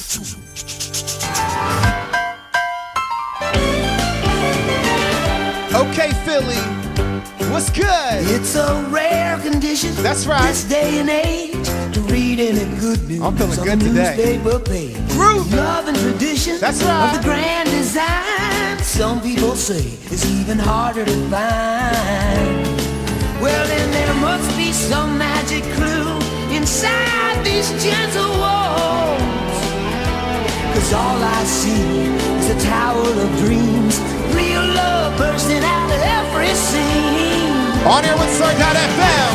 Okay, Philly, what's good? It's a rare condition. That's right. This day and age to read any good news. I'm feeling on good the today. Newspaper page. Groove. Love and tradition. That's right. Of the grand design. Some people say it's even harder to find. Well, then there must be some magic clue inside these gentle walls. 'Cause all I see is a tower of dreams. Real love bursting out of every scene. On air with Sir.fm.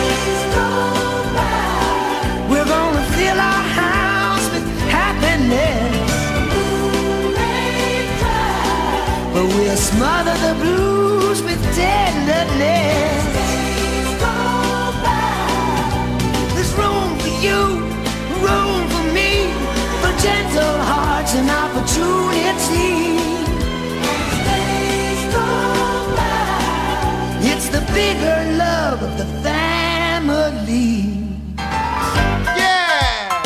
We're gonna fill our house with happiness, but we'll smother the blues with tenderness. There's room for you, room for me, for gentle hearts and opportunity. It's the bigger love of the family. Yeah.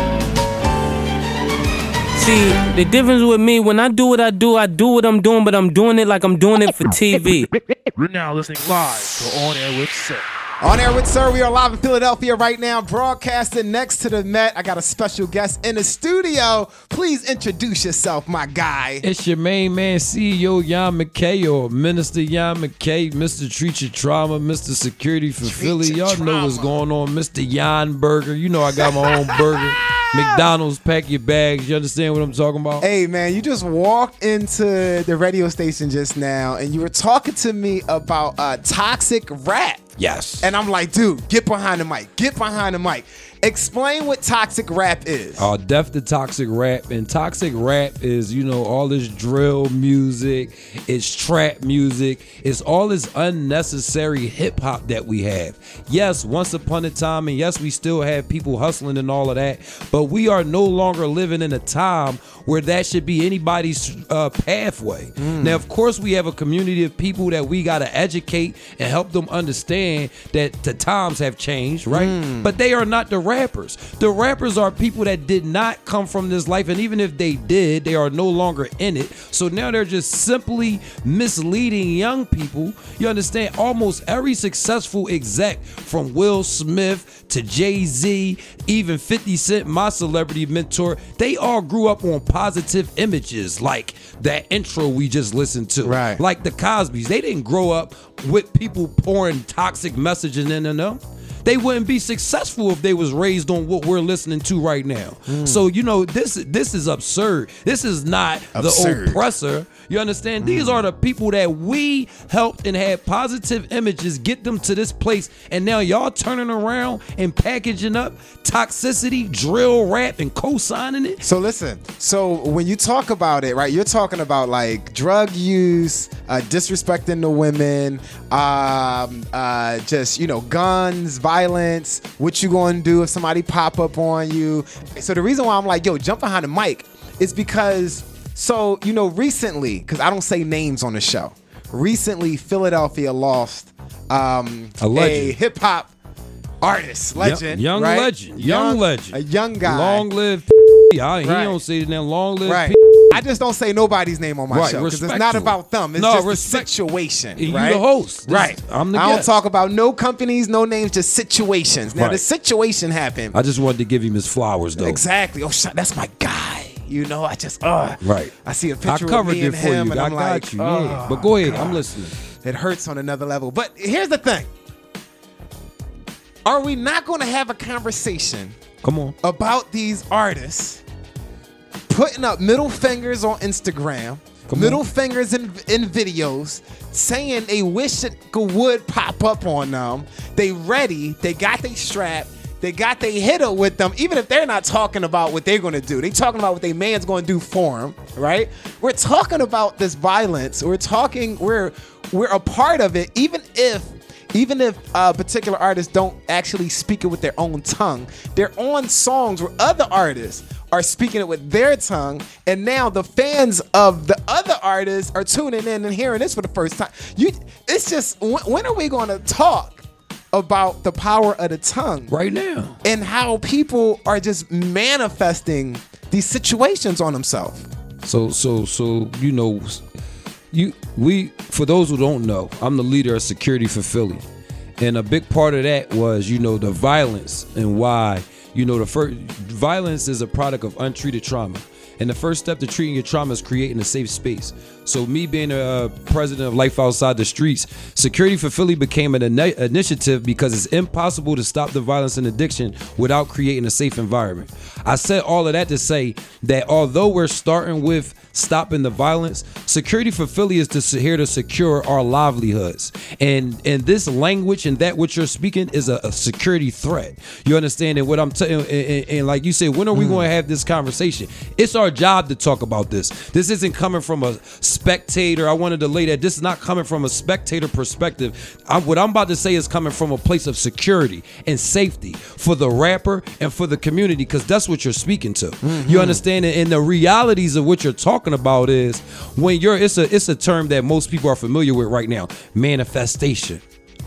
See, the difference with me, when I do what I do what I'm doing, but I'm doing it like I'm doing it for TV. We're now listening live to On Air with Sir. On air with Sir, we are live in Philadelphia right now, broadcasting next to the Met. I got a special guest in the studio. Please introduce yourself, my guy. It's your main man, CEO Jan McKay, or Minister Jan McKay, Mr. Treat Your Trauma, Mr. Security for Philly. Y'all know what's going on, Mr. Jan Burger. You know I got my own burger. McDonald's, pack your bags. You understand what I'm talking about? Hey, man, you just walked into the radio station just now, and you were talking to me about toxic rap. Yes. And I'm like, dude, get behind the mic. Get behind the mic. Explain what toxic rap is. Def the toxic rap. And toxic rap is, you know, all this drill music, it's trap music, it's all this unnecessary hip hop that we have. Yes, once upon a time, and yes, we still have people hustling and all of that, but we are no longer living in a time where that should be anybody's pathway. Now, of course, we have a community of people that we got to educate and help them understand that the times have changed, right? But they are not the rappers. The rappers are people that did not come from this life, and even if they did, they are no longer in it. So now they're just simply misleading young people. You understand? Almost every successful exec, from Will Smith to Jay-Z, even 50 Cent, my celebrity mentor, they all grew up on positive images like that intro we just listened to. Right. Like the Cosbys. They didn't grow up with people pouring toxic messaging in them. They wouldn't be successful if they was raised on what we're listening to right now. So, you know, this is absurd. This is not Absurd. the oppressor. You understand? These are the people that we helped and had positive images get them to this place. And now y'all turning around and packaging up toxicity, drill rap, and co-signing it. So listen, so when you talk about it, right, you're talking about like drug use, disrespecting the women, just, you know, guns, violence, what you gonna do if somebody pop up on you. So the reason why I'm like, yo, jump behind the mic is because, so, you know, recently, because I don't say names on the show, recently Philadelphia lost a hip hop artist, legend, Young right? legend. Young legend. A young guy. Long live He Right. don't say it now. Long live Right. I just don't say nobody's name on my Right, show because it's respect not to about them. It's No, just the respect. situation. You right? the host. Right. I'm the I don't guest. talk about no companies, no names, just situations. Now, the Right. situation happened. I just wanted to give him his flowers, though. Exactly. Oh, that's my guy. You know, I just, Right. I see a I picture of covered me it and for him, you. and I I'm got like, you. Yeah. But go ahead. I'm listening. It hurts on another level. But here's the thing. Are we not going to have a conversation Come on. about these artists putting up middle fingers on Instagram, middle fingers in videos, saying they wish it would pop up on them? They ready. They got their strap. They got their hitter with them, even if they're not talking about what they're going to do. They talking about what their man's going to do for them, right? We're talking about this violence. We're a part of it, even if particular artists don't actually speak it with their own tongue. They're on songs where other artists are speaking it with their tongue, and now the fans of the other artists are tuning in and hearing this for the first time. It's just, when are we going to talk about the power of the tongue? Right now. And how people are just manifesting these situations on himself. So you know, for those who don't know, I'm the leader of Security for Philly, and a big part of that was, you know, the violence and why, you know, the first violence is a product of untreated trauma. And the first step to treating your trauma is creating a safe space. So me being a president of Life Outside the Streets, Security for Philly became an initiative because it's impossible to stop the violence and addiction without creating a safe environment. I said all of that to say that although we're starting with stopping the violence, Security for Philly is here to secure our livelihoods. And this language and that which you're speaking is a security threat. You understand? And what I'm telling, and like you said, when are we going to have this conversation? It's our job to talk about this. This isn't coming from a spectator. I wanted to lay that this is not coming from a spectator perspective. What I'm about to say is coming from a place of security and safety for the rapper and for the community, because that's what you're speaking to. You understand? And the realities of what you're talking about is when it's a term that most people are familiar with right now, manifestation.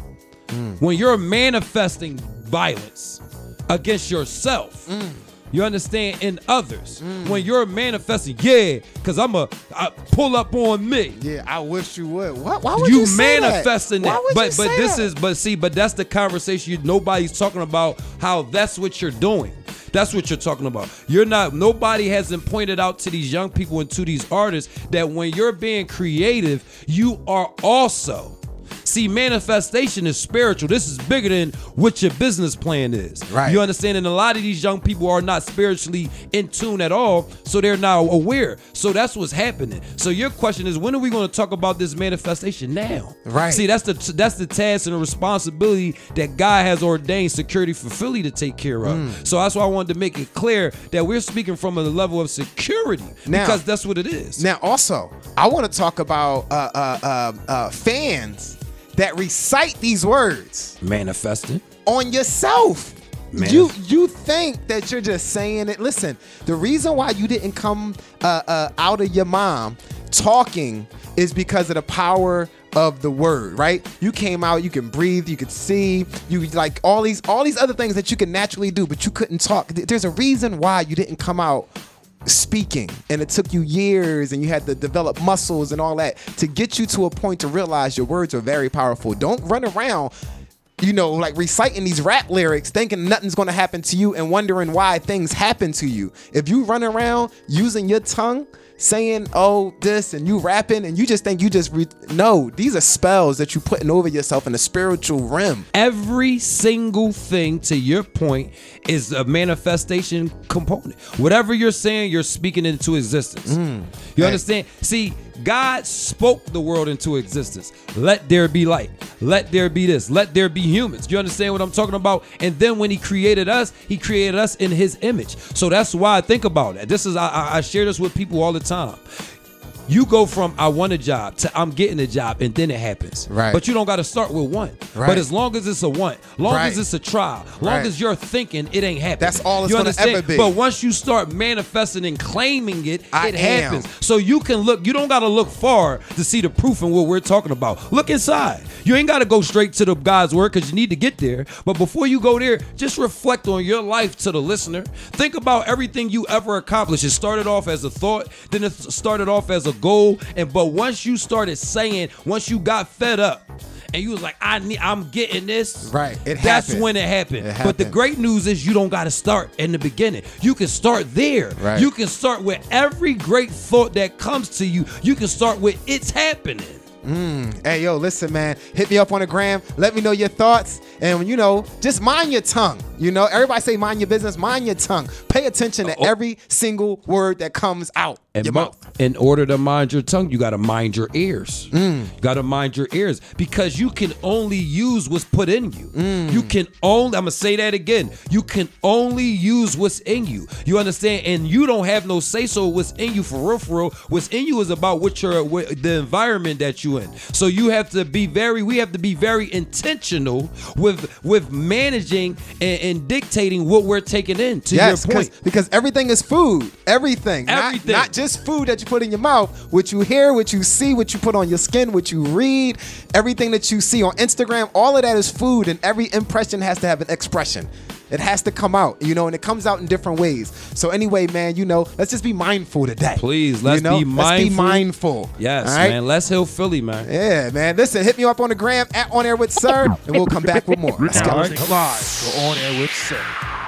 When you're manifesting violence against yourself, you understand, in others. When you're manifesting, because I pull up on me. Yeah, I wish you would. Why would you say manifesting that? Why would you say that? But that's the conversation. Nobody's talking about how that's what you're doing. That's what you're talking about. Nobody hasn't pointed out to these young people and to these artists that when you're being creative, you are also. See, manifestation is spiritual. This is bigger than what your business plan is. Right. You understand? And a lot of these young people are not spiritually in tune at all, so they're not aware. So that's what's happening. So your question is, when are we going to talk about this manifestation? Now. Right. See, that's the task and the responsibility that God has ordained Security for Philly to take care of. So that's why I wanted to make it clear that we're speaking from a level of security, because that's what it is. Now, also, I want to talk about fans that recite these words Manifesting on yourself. You think that you're just saying it. Listen, the reason why you didn't come out of your mom talking is because of the power of the word, right? You came out, you can breathe, you could see, you like all these other things that you can naturally do, but you couldn't talk. There's a reason why you didn't come out speaking, and it took you years, and you had to develop muscles and all that to get you to a point to realize your words are very powerful. Don't run around, you know, like reciting these rap lyrics thinking nothing's going to happen to you and wondering why things happen to you. If you run around using your tongue saying, oh, this, and you rapping, and you just think you just no, these are spells that you're putting over yourself in the spiritual realm. Every single thing, to your point, is a manifestation component. Whatever you're saying, you're speaking into existence. You understand? See, God spoke the world into existence. Let there be light. Let there be this. Let there be humans. You understand what I'm talking about? And then when he created us in his image. So that's why I think about it. This is, I share this with people all the time. You go from I want a job to I'm getting a job, and then it happens. Right. But you don't got to start with one. Right. But as long as it's a want, long Right. as it's a trial, long Right. as you're thinking, it ain't happening. That's all it's You gonna understand? ever be. But once you start manifesting and claiming it, I it am. happens. So you can look. You don't got to look far to see the proof in what we're talking about. Look inside. You ain't got to go straight to the God's word because you need to get there. But before you go there, just reflect on your life to the listener. Think about everything you ever accomplished. It started off as a thought, then it started off as a goal, but once you started saying, once you got fed up, and you was like, I'm getting this. Right. That's happened. when it happened. It But the happened. great news is you don't got to start in the beginning. You can start there. Right. You can start with every great thought that comes to you. You can start with it's happening. Hey, yo, listen, man. Hit me up on the gram. Let me know your thoughts. And, you know, just mind your tongue. You know, everybody say mind your business. Mind your tongue. Pay attention to every single word that comes out your mouth. In order to mind your tongue, you got to mind your ears. You got to mind your ears because you can only use what's put in you. You can only, I'm going to say that again. You can only use what's in you. You understand? And you don't have no say-so what's in you for real. What's in you is about what the environment that you in. So we have to be very intentional with managing and dictating what we're taking in, to your point. Because everything is food. Everything. Not just food that you put in your mouth. What you hear, what you see, what you put on your skin, what you read, everything that you see on Instagram, all of that is food, and every impression has to have an expression. It has to come out, you know, and it comes out in different ways. So anyway, man, you know, let's just be mindful today. Please, let's be mindful. Let's be mindful. Yes, all right? man. Let's heal Philly, man. Yeah, man. Listen, hit me up on the gram at On Air with Sir, and we'll come back with more. You're Let's now go. listening live to On Air with Sir.